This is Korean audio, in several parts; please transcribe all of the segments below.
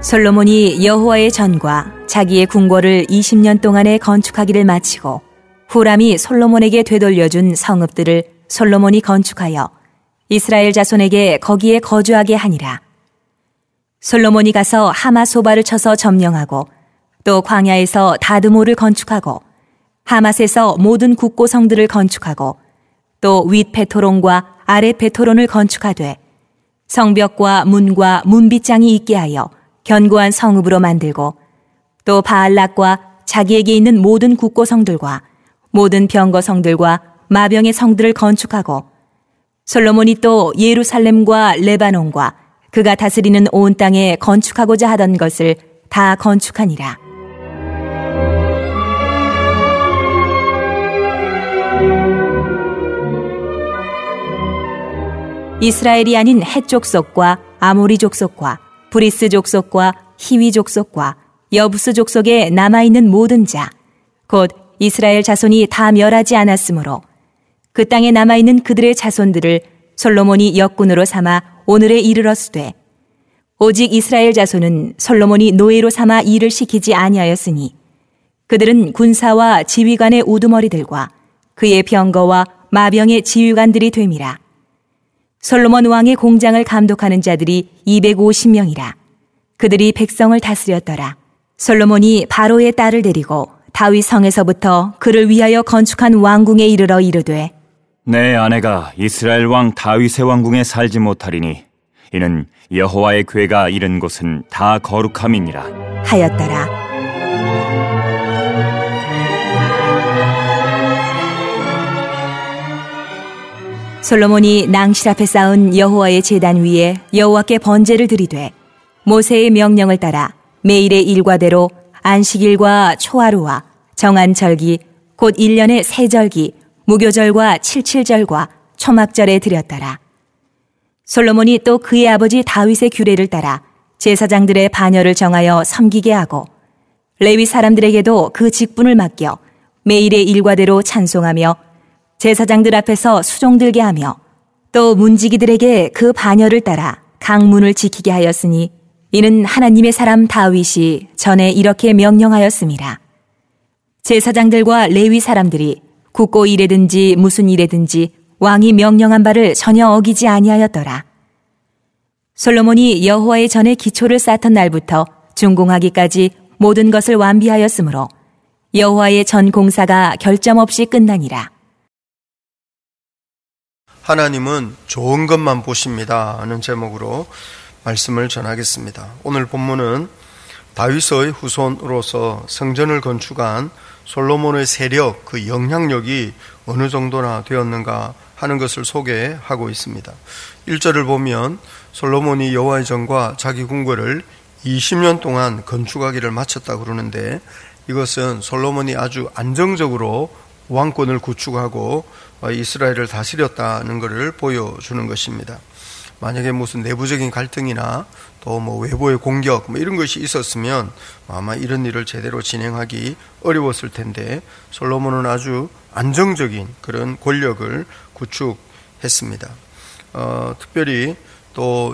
솔로몬이 여호와의 전과 자기의 궁궐을 20년 동안에 건축하기를 마치고 후람이 솔로몬에게 되돌려준 성읍들을 솔로몬이 건축하여 이스라엘 자손에게 거기에 거주하게 하니라. 솔로몬이 가서 하마소바를 쳐서 점령하고 또 광야에서 다드모를 건축하고 하맛에서 모든 국고성들을 건축하고 또 윗 베토론과 아래 베토론을 건축하되 성벽과 문과 문빗장이 있게 하여 견고한 성읍으로 만들고 또 바알락과 자기에게 있는 모든 국고성들과 모든 병거성들과 마병의 성들을 건축하고 솔로몬이 또 예루살렘과 레바논과 그가 다스리는 온 땅에 건축하고자 하던 것을 다 건축하니라. 이스라엘이 아닌 헷 족속과 아모리 족속과 브리스 족속과 히위 족속과 여부스 족속에 남아있는 모든 자, 곧 이스라엘 자손이 다 멸하지 않았으므로 그 땅에 남아있는 그들의 자손들을 솔로몬이 역군으로 삼아 오늘에 이르렀으되 오직 이스라엘 자손은 솔로몬이 노예로 삼아 일을 시키지 아니하였으니 그들은 군사와 지휘관의 우두머리들과 그의 병거와 마병의 지휘관들이 됨이라. 솔로몬 왕의 공장을 감독하는 자들이 250명이라. 그들이 백성을 다스렸더라. 솔로몬이 바로의 딸을 데리고 다윗 성에서부터 그를 위하여 건축한 왕궁에 이르러 이르되 내 아내가 이스라엘 왕 다윗의 왕궁에 살지 못하리니 이는 여호와의 궤가 이른 곳은 다 거룩함이니라 하였더라. 솔로몬이 낭실 앞에 쌓은 여호와의 제단 위에 여호와께 번제를 드리되 모세의 명령을 따라 매일의 일과대로 안식일과 초하루와 정한 절기 곧 1년의 세 절기 무교절과 칠칠절과 초막절에 드렸더라. 솔로몬이 또 그의 아버지 다윗의 규례를 따라 제사장들의 반열을 정하여 섬기게 하고 레위 사람들에게도 그 직분을 맡겨 매일의 일과대로 찬송하며 제사장들 앞에서 수종 들게 하며 또 문지기들에게 그 반열을 따라 강문을 지키게 하였으니 이는 하나님의 사람 다윗이 전에 이렇게 명령하였음이라. 제사장들과 레위 사람들이 국고 일에든지 무슨 일에든지 왕이 명령한 바를 전혀 어기지 아니하였더라. 솔로몬이 여호와의 전에 기초를 쌓던 날부터 준공하기까지 모든 것을 완비하였으므로 여호와의 전 공사가 결점 없이 끝나니라. 하나님은 좋은 것만 보십니다 하는 제목으로 말씀을 전하겠습니다. 오늘 본문은 다윗의 후손으로서 성전을 건축한 솔로몬의 세력, 그 영향력이 어느 정도나 되었는가 하는 것을 소개하고 있습니다. 1절을 보면 솔로몬이 여호와의 전과 자기 궁궐을 20년 동안 건축하기를 마쳤다고 그러는데 이것은 솔로몬이 아주 안정적으로 왕권을 구축하고 이스라엘을 다스렸다는 것을 보여주는 것입니다. 만약에 무슨 내부적인 갈등이나 또 외부의 공격 이런 것이 있었으면 아마 이런 일을 제대로 진행하기 어려웠을 텐데 솔로몬은 아주 안정적인 그런 권력을 구축했습니다. 특별히 또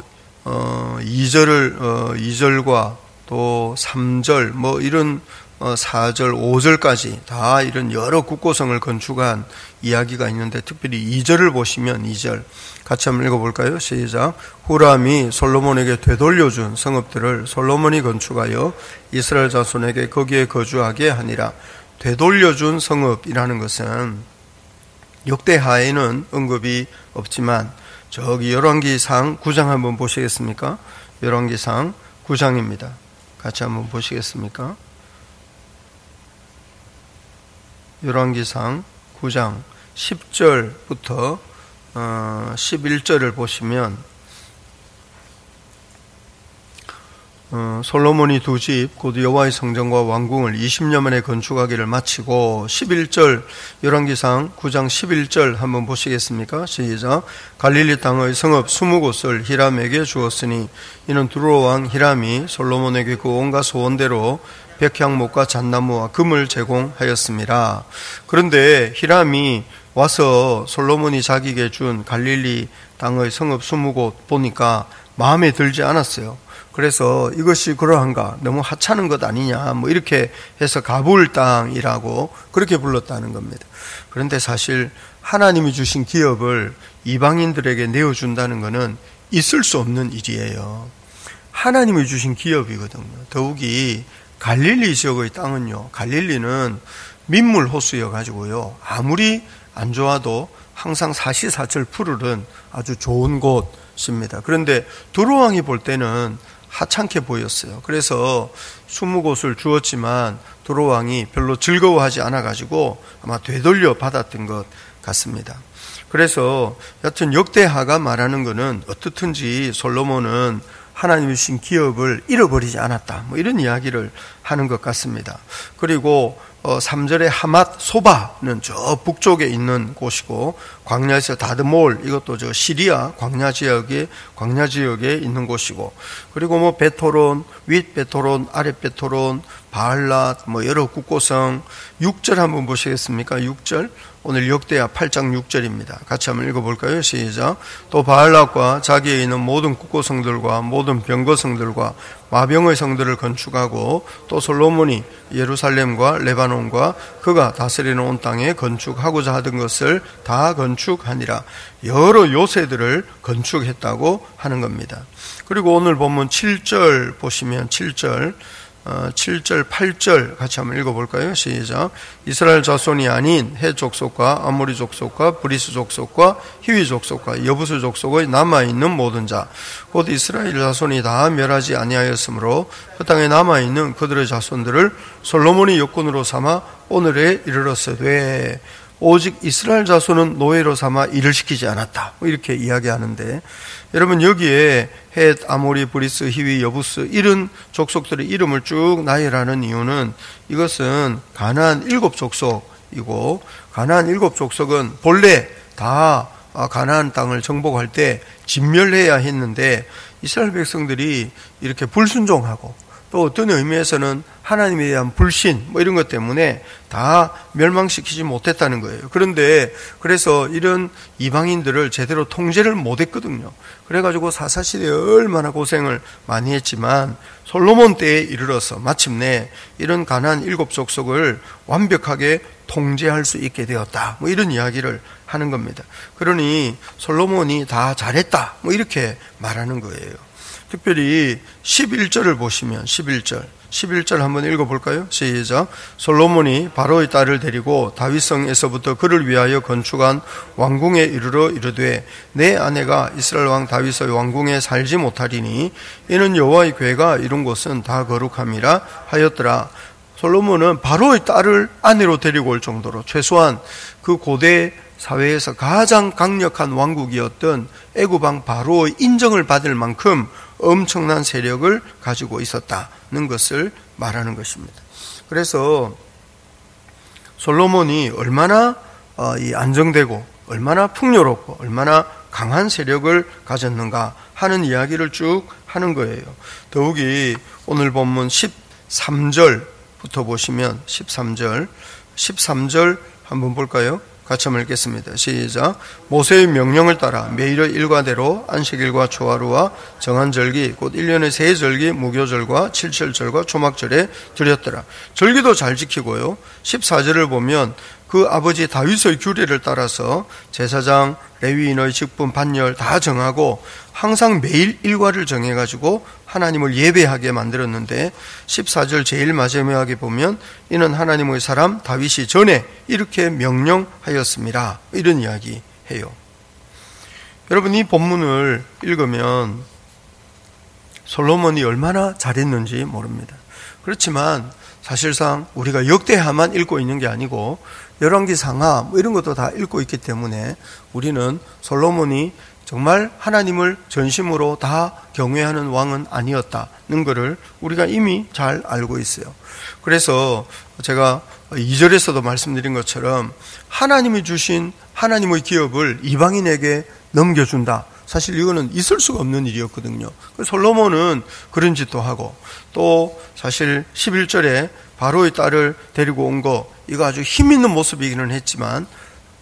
2절과 또 3절 이런 4절, 5절까지 다 이런 여러 국고성을 건축한 이야기가 있는데 특별히 2절을 보시면 2절 같이 한번 읽어볼까요? 시작. 후람이 솔로몬에게 되돌려준 성읍들을 솔로몬이 건축하여 이스라엘 자손에게 거기에 거주하게 하니라. 되돌려준 성읍이라는 것은 역대하에는 언급이 없지만 저기 열왕기상 9장 한번 보시겠습니까? 열왕기상 9장입니다. 같이 한번 보시겠습니까? 열왕기상 9장 10절부터 11절을 보시면 솔로몬이 두 집 곧 여호와의 성전과 왕궁을 20년 만에 건축하기를 마치고 11절 열왕기상 9장 11절 한번 보시겠습니까? 시작. 갈릴리 땅의 성읍 20곳을 히람에게 주었으니 이는 두로 왕 히람이 솔로몬에게 그 온갖 소원대로 백향목과 잣나무와 금을 제공하였습니다. 그런데 히람이 와서 솔로몬이 자기에게 준 갈릴리 땅의 성읍 20곳 보니까 마음에 들지 않았어요. 그래서 이것이 그러한가, 너무 하찮은 것 아니냐, 뭐 이렇게 해서 가불 땅이라고 그렇게 불렀다는 겁니다. 그런데 사실 하나님이 주신 기업을 이방인들에게 내어준다는 것은 있을 수 없는 일이에요. 하나님이 주신 기업이거든요. 더욱이 갈릴리 지역의 땅은요, 갈릴리는 민물 호수여 가지고요, 아무리 안 좋아도 항상 사시사철 푸르른 아주 좋은 곳입니다. 그런데 두로왕이 볼 때는 하찮게 보였어요. 그래서 20곳을 주었지만 두로왕이 별로 즐거워하지 않아 가지고 아마 되돌려 받았던 것 같습니다. 그래서 여튼 역대하가 말하는 것은 어떻든지 솔로몬은 하나님이 주신 기업을 잃어버리지 않았다, 뭐 이런 이야기를 하는 것 같습니다. 그리고 3절에 하맛 소바는 저 북쪽에 있는 곳이고, 광야에서 다드몰, 이것도 저 시리아 광야 지역에 있는 곳이고, 그리고 뭐 베토론, 윗 베토론, 아래 베토론, 바알랏, 뭐 여러 국고성. 6절 한번 보시겠습니까? 6절. 오늘 역대하 8장 6절입니다. 같이 한번 읽어볼까요? 시작. 또 바알랏과 자기에 있는 모든 국고성들과 모든 병거성들과 마병의 성들을 건축하고, 또 솔로몬이 예루살렘과 레바논과 그가 다스리는 온 땅에 건축하고자 하던 것을 다 건축하니라. 여러 요새들을 건축했다고 하는 겁니다. 그리고 오늘 본문 7절 보시면 7절, 8절 같이 한번 읽어볼까요? 시작. 이스라엘 자손이 아닌 헷 족속과 아모리 족속과 브리스 족속과 히위 족속과 여부스 족속의 남아있는 모든 자, 곧 이스라엘 자손이 다 멸하지 아니하였으므로 그 땅에 남아있는 그들의 자손들을 솔로몬이 여군으로 삼아 오늘에 이르렀으되, 오직 이스라엘 자손은 노예로 삼아 일을 시키지 않았다, 이렇게 이야기하는데, 여러분 여기에 헷, 아모리, 브리스, 히위, 여부스 이런 족속들의 이름을 쭉 나열하는 이유는, 이것은 가나안 7족속이고, 가나안 7족속은 본래 다 가나안 땅을 정복할 때 진멸해야 했는데, 이스라엘 백성들이 이렇게 불순종하고 또 어떤 의미에서는 하나님에 대한 불신 뭐 이런 것 때문에 다 멸망시키지 못했다는 거예요. 그런데 그래서 이런 이방인들을 제대로 통제를 못했거든요. 그래가지고 사사시대에 얼마나 고생을 많이 했지만 솔로몬 때에 이르러서 마침내 이런 가나안 7족속을 완벽하게 통제할 수 있게 되었다, 뭐 이런 이야기를 하는 겁니다. 그러니 솔로몬이 다 잘했다, 뭐 이렇게 말하는 거예요. 특별히 11절을 보시면 11절 한번 읽어볼까요? 시작. 솔로몬이 바로의 딸을 데리고 다윗성에서부터 그를 위하여 건축한 왕궁에 이르러 이르되, 내 아내가 이스라엘 왕 다윗의 왕궁에 살지 못하리니 이는 여호와의 궤가 이룬 곳은 다 거룩함이라 하였더라. 솔로몬은 바로의 딸을 아내로 데리고 올 정도로 최소한 그 고대 사회에서 가장 강력한 왕국이었던 애굽 왕 바로의 인정을 받을 만큼 엄청난 세력을 가지고 있었다는 것을 말하는 것입니다. 그래서 솔로몬이 얼마나 안정되고 얼마나 풍요롭고 얼마나 강한 세력을 가졌는가 하는 이야기를 쭉 하는 거예요. 더욱이 오늘 본문 13절부터 보시면 13절 한번 볼까요? 같이 한번 읽겠습니다. 시작. 모세의 명령을 따라 매일의 일과대로 안식일과 초하루와 정한 절기 곧 1년의 세 절기 무교절과 칠칠절과 초막절에 드렸더라. 절기도 잘 지키고요. 14절을 보면 그 아버지 다윗의 규례를 따라서 제사장, 레위인의 직분, 반열 다 정하고 항상 매일 일과를 정해가지고 하나님을 예배하게 만들었는데, 14절 제일 마지막에 보면 이는 하나님의 사람 다윗이 전에 이렇게 명령하였습니다, 이런 이야기 해요. 여러분 이 본문을 읽으면 솔로몬이 얼마나 잘했는지 모릅니다. 그렇지만 사실상 우리가 역대하만 읽고 있는 게 아니고 열왕기 상하 뭐 이런 것도 다 읽고 있기 때문에 우리는 솔로몬이 정말 하나님을 전심으로 다 경외하는 왕은 아니었다는 것을 우리가 이미 잘 알고 있어요. 그래서 제가 2절에서도 말씀드린 것처럼 하나님이 주신 하나님의 기업을 이방인에게 넘겨준다, 사실 이거는 있을 수가 없는 일이었거든요. 솔로몬은 그런 짓도 하고, 또 사실 11절에 바로의 딸을 데리고 온 거, 이거 아주 힘 있는 모습이기는 했지만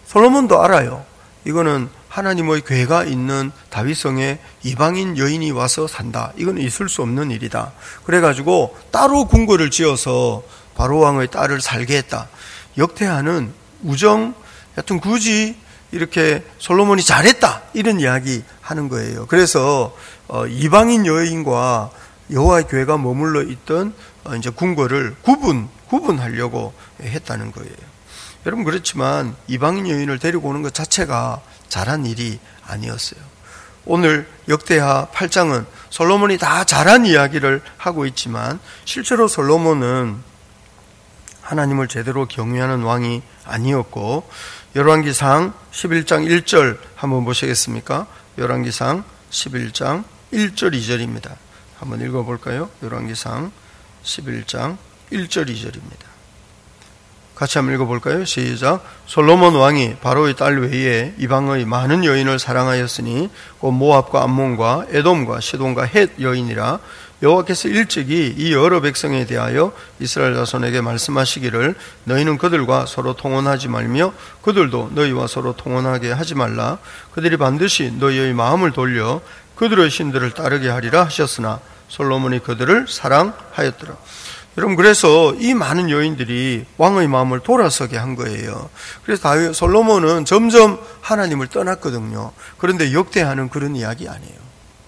솔로몬도 알아요. 이거는 하나님의 괴가 있는 다윗성에 이방인 여인이 와서 산다. 이건 있을 수 없는 일이다. 그래가지고 따로 궁궐을 지어서 바로왕의 딸을 살게 했다. 역대하는 우정, 여튼 굳이 이렇게 솔로몬이 잘했다. 이런 이야기 하는 거예요. 그래서 이방인 여인과 여호와의 교회가 머물러 있던 이제 궁궐을 구분하려고 했다는 거예요. 여러분, 그렇지만 이방인 여인을 데리고 오는 것 자체가 잘한 일이 아니었어요. 오늘 역대하 8장은 솔로몬이 다 잘한 이야기를 하고 있지만 실제로 솔로몬은 하나님을 제대로 경외하는 왕이 아니었고, 열왕기상 11장 1절 한번 보시겠습니까? 열왕기상 11장 1절 2절입니다. 한번 읽어볼까요? 열왕기상 11장 1절 2절입니다. 같이 한번 읽어볼까요? 시작. 솔로몬 왕이 바로의 딸 외에 이방의 많은 여인을 사랑하였으니 곧 모압과 암몬과 에돔과 시돈과 헷 여인이라. 여호와께서 일찍이 이 여러 백성에 대하여 이스라엘 자손에게 말씀하시기를 너희는 그들과 서로 통혼하지 말며 그들도 너희와 서로 통혼하게 하지 말라. 그들이 반드시 너희의 마음을 돌려 그들의 신들을 따르게 하리라 하셨으나 솔로몬이 그들을 사랑하였더라. 여러분, 그래서 이 많은 여인들이 왕의 마음을 돌아서게 한 거예요. 그래서 솔로몬은 점점 하나님을 떠났거든요. 그런데 역대하는 그런 이야기 아니에요.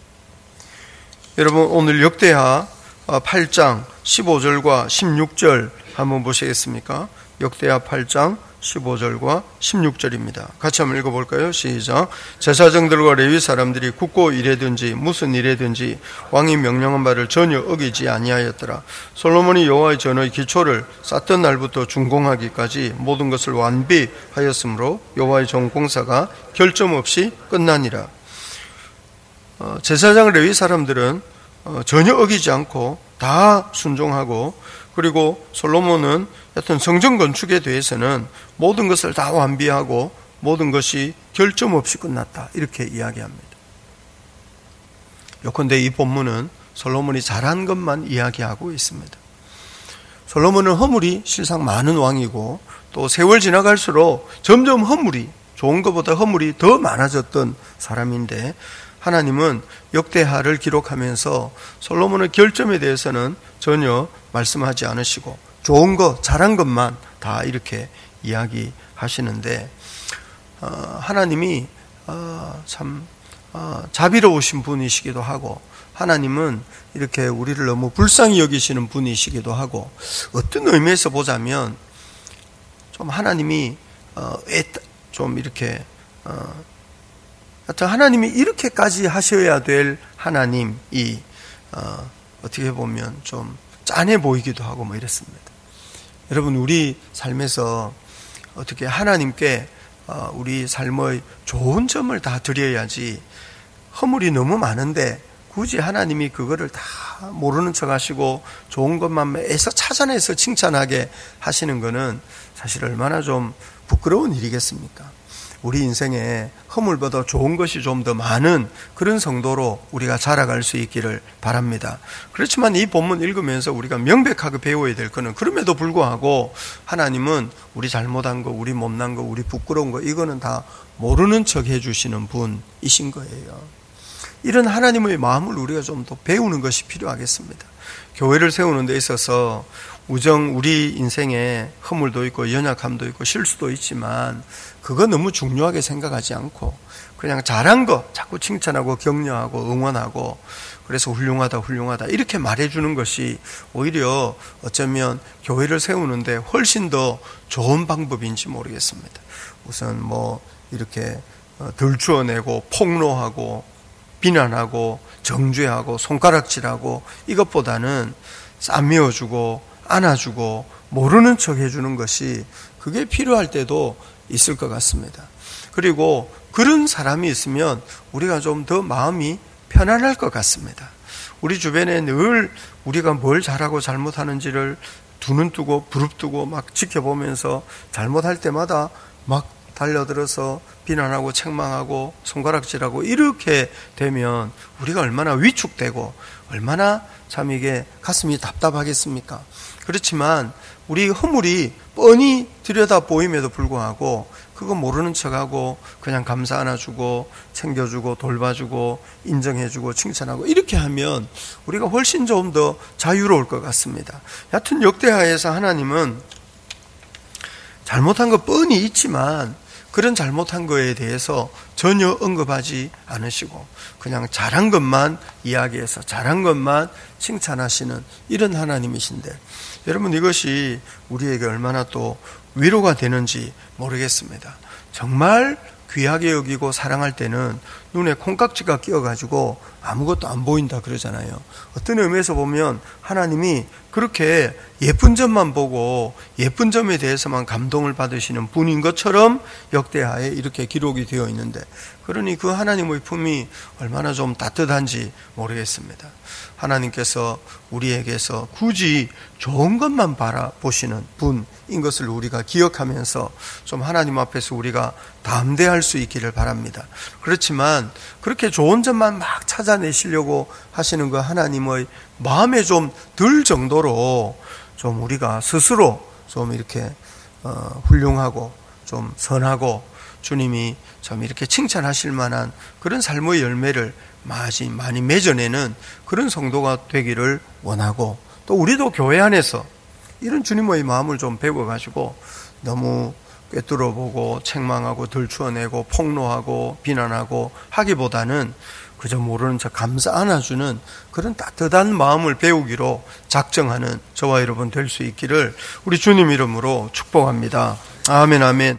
여러분, 오늘 역대하 8장 15절과 16절 한번 보시겠습니까? 역대하 8장 15절과 16절입니다. 같이 한번 읽어볼까요? 시작. 제사장들과 레위 사람들이 굳고 일하든지 무슨 일이든지 왕이 명령한 바를 전혀 어기지 아니하였더라. 솔로몬이 여호와의 전의 기초를 쌓던 날부터 준공하기까지 모든 것을 완비하였으므로 여호와의 전 공사가 결점 없이 끝나니라. 제사장 레위 사람들은 전혀 어기지 않고 다 순종하고, 그리고 솔로몬은 여튼 성전 건축에 대해서는 모든 것을 다 완비하고 모든 것이 결점 없이 끝났다, 이렇게 이야기합니다. 요컨대 이 본문은 솔로몬이 잘한 것만 이야기하고 있습니다. 솔로몬은 허물이 실상 많은 왕이고, 또 세월 지나갈수록 점점 허물이, 좋은 것보다 허물이 더 많아졌던 사람인데, 하나님은 역대하를 기록하면서 솔로몬의 결점에 대해서는 전혀 말씀하지 않으시고 좋은 것, 잘한 것만 다 이렇게 이야기하시는데, 하나님이 참 자비로우신 분이시기도 하고, 하나님은 이렇게 우리를 너무 불쌍히 여기시는 분이시기도 하고, 어떤 의미에서 보자면 좀 하나님이 좀 이렇게 하여튼 하나님이 이렇게까지 하셔야 될 하나님이 어떻게 보면 좀 짠해 보이기도 하고 뭐 이랬습니다. 여러분, 우리 삶에서 어떻게 하나님께 우리 삶의 좋은 점을 다 드려야지, 허물이 너무 많은데 굳이 하나님이 그거를 다 모르는 척 하시고 좋은 것만 애써 찾아내서 칭찬하게 하시는 거는 사실 얼마나 좀 부끄러운 일이겠습니까? 우리 인생에 허물보다 좋은 것이 좀 더 많은 그런 성도로 우리가 자라갈 수 있기를 바랍니다. 그렇지만 이 본문 읽으면서 우리가 명백하게 배워야 될 것은, 그럼에도 불구하고 하나님은 우리 잘못한 거, 우리 못난 거, 우리 부끄러운 거, 이거는 다 모르는 척 해주시는 분이신 거예요. 이런 하나님의 마음을 우리가 좀 더 배우는 것이 필요하겠습니다. 교회를 세우는 데 있어서 우리 인생에 허물도 있고 연약함도 있고 실수도 있지만 그거 너무 중요하게 생각하지 않고 그냥 잘한 거 자꾸 칭찬하고 격려하고 응원하고, 그래서 훌륭하다 이렇게 말해주는 것이 오히려 어쩌면 교회를 세우는데 훨씬 더 좋은 방법인지 모르겠습니다. 우선 이렇게 들추어내고 폭로하고 비난하고 정죄하고 손가락질하고 이것보다는 쌈매어주고 안아주고 모르는 척 해주는 것이, 그게 필요할 때도 있을 것 같습니다. 그리고 그런 사람이 있으면 우리가 좀 더 마음이 편안할 것 같습니다. 우리 주변에 늘 우리가 뭘 잘하고 잘못하는지를 두 눈 뜨고 부릅뜨고 막 지켜보면서 잘못할 때마다 막 달려들어서 비난하고 책망하고 손가락질하고 이렇게 되면 우리가 얼마나 위축되고 얼마나 참 이게 가슴이 답답하겠습니까? 그렇지만 우리 허물이 뻔히 들여다 보임에도 불구하고 그거 모르는 척하고 그냥 감사 안아주고 챙겨주고 돌봐주고 인정해주고 칭찬하고 이렇게 하면 우리가 훨씬 좀 더 자유로울 것 같습니다. 여하튼 역대하에서 하나님은 잘못한 거 뻔히 있지만 그런 잘못한 거에 대해서 전혀 언급하지 않으시고 그냥 잘한 것만 이야기해서 잘한 것만 칭찬하시는 이런 하나님이신데, 여러분 이것이 우리에게 얼마나 또 위로가 되는지 모르겠습니다. 정말 귀하게 여기고 사랑할 때는 눈에 콩깍지가 끼어가지고 아무것도 안 보인다 그러잖아요. 어떤 의미에서 보면 하나님이 그렇게 예쁜 점만 보고 예쁜 점에 대해서만 감동을 받으시는 분인 것처럼 역대하에 이렇게 기록이 되어 있는데, 그러니 그 하나님의 품이 얼마나 좀 따뜻한지 모르겠습니다. 하나님께서 우리에게서 굳이 좋은 것만 바라보시는 분인 것을 우리가 기억하면서 좀 하나님 앞에서 우리가 담대할 수 있기를 바랍니다. 그렇지만 그렇게 좋은 점만 막 찾아내시려고 하시는 그 하나님의 마음에 좀 들 정도로 좀 우리가 스스로 좀 이렇게 훌륭하고 좀 선하고 주님이 좀 이렇게 칭찬하실 만한 그런 삶의 열매를 많이 맺어내는 그런 성도가 되기를 원하고, 또 우리도 교회 안에서 이런 주님의 마음을 좀 배워가지고 너무 꿰뚫어보고 책망하고 들추어내고 폭로하고 비난하고 하기보다는 그저 모르는 척 감사 안아주는 그런 따뜻한 마음을 배우기로 작정하는 저와 여러분 될 수 있기를 우리 주님 이름으로 축복합니다. 아멘, 아멘.